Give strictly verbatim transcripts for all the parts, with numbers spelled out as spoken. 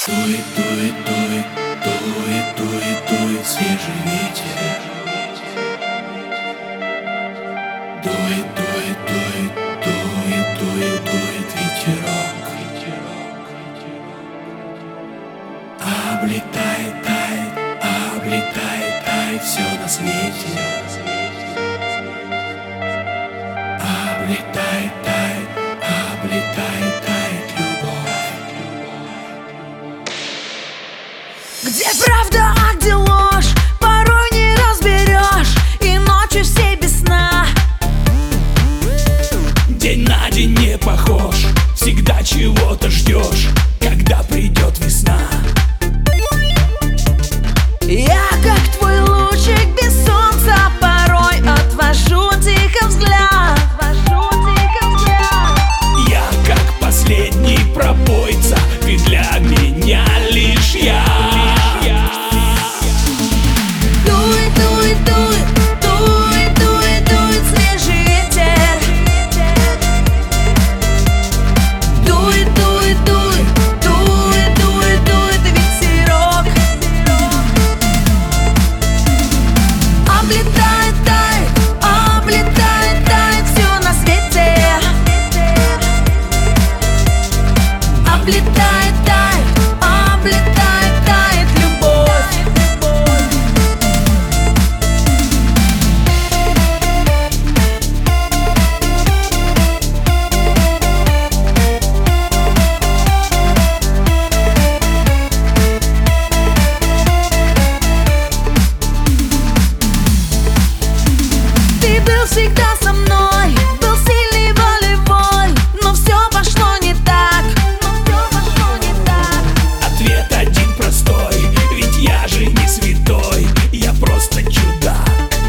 Дует, дует, дует, дует, дует, дует свежий ветер. Дует, дует, дует, дует, дует, дует ветерок. Облетает, тает, облетает, тает все на свете. Облетает, тает, облетает, тает любовь. Где правда, а где ложь, порой не разберешь, и ночью все без сна. День на день не похож, всегда чего-то ждешь, когда придет весна. Я как твой лучик без солнца, порой отвожу тихо взгляд, отвожу тихо взгляд. Я как последний пропойца, ты для меня лишь я. Дует, дует, дует, дует, дует, дует свежий ветер. Дует, дует, дует, дует, дует, дует ветерок. Облетает, тает, облетает, тает все на свете. Облетает, тает, облетает, тает любовь. Ты был всегда со мной, был сильный, волевой, но все пошло не так, но все пошло не так. Ответ один простой, ведь я же не святой, я просто чудак.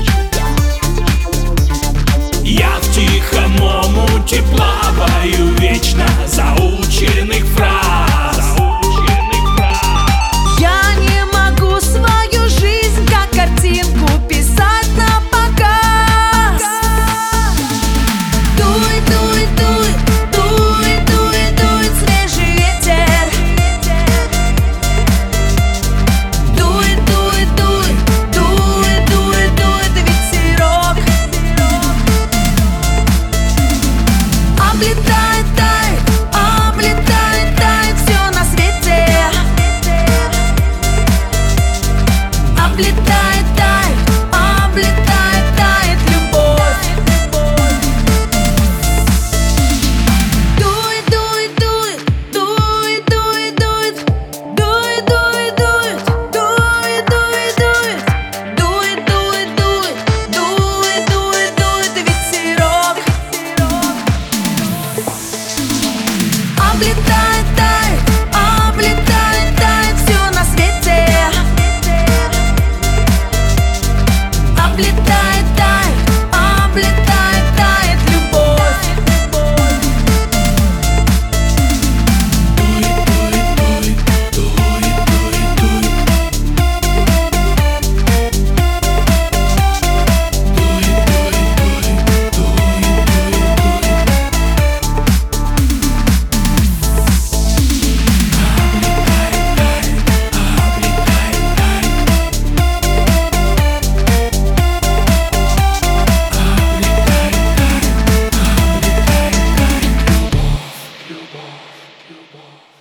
Я в тихом омуте плаваю вечно заученных фраз. Я не могу свою жизнь как картинку писать на показ. Дует, дует, дует, дует, дует, дует свежий ветер. Дует, дует, дует, дует, дует, дует ветерок. Облетает, тает, облетает, тает все на свете. Облетает, тает, облетает, тает любовь. Дует, дует, дует, дует, дует, дует, дует, дует, дует, дует, дует, дует, дует, дует, дует, дует, дует, дует ветерок. Облетает, тает, облетает, тает все на свете. Облетает, тает, облетает, тает любовь. Дует, дует, дует, дует, дует, дует. Дует, дует, дует, дует, дует.